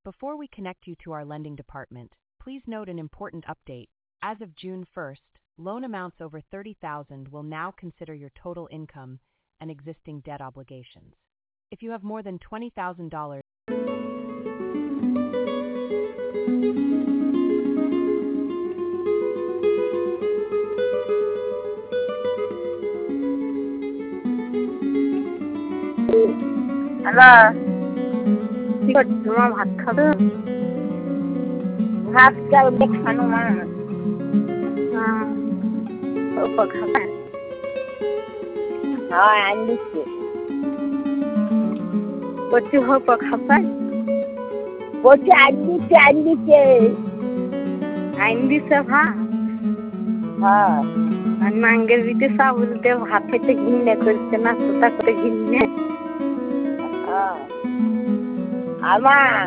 Before we connect you to our lending department, please note an important update. As of June 1st, loan amounts over $30,000 will now consider your total income and existing debt obligations. If you have more than $20,000, hello কি করছো মা ভাত খাবে ভাত চাল খানো মা অল্প খাবে হ্যাঁ আনদিচ্ছে কচি অল্প খাবে কচি আনদিচ্ছে ভাত হ্যাঁ আর মাঙ্গের বিটে চাউল দিয়ে ভাত খেতে ঘিন্নে করছে না কোথা করে ঘিন্নে আমার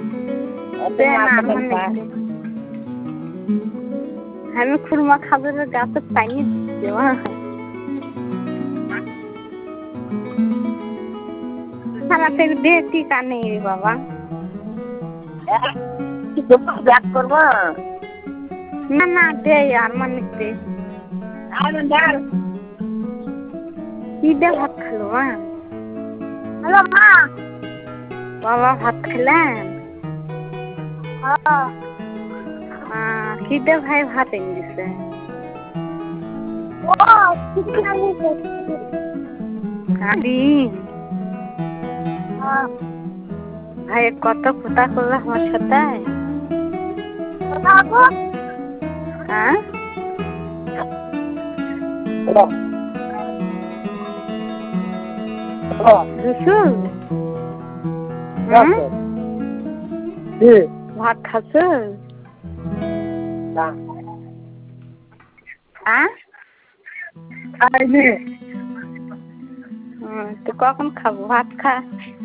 আমি খুরমা খাবার গাছে পানি দিচ্ছি মা সারা পেট দিয়ে টিকা নেই রে বাবা ব্যাক করবো না না দে আর মানে দে কি দে ভাত খালো মা হ্যালো মা বাবা ভাত খেলেন কি দে ভাই ভাত এনে দিছে ভাই কত কথা করলো আমার সাথে হ্যাঁ ভাত খাচ্ছে তো কখন খাবো ভাত খা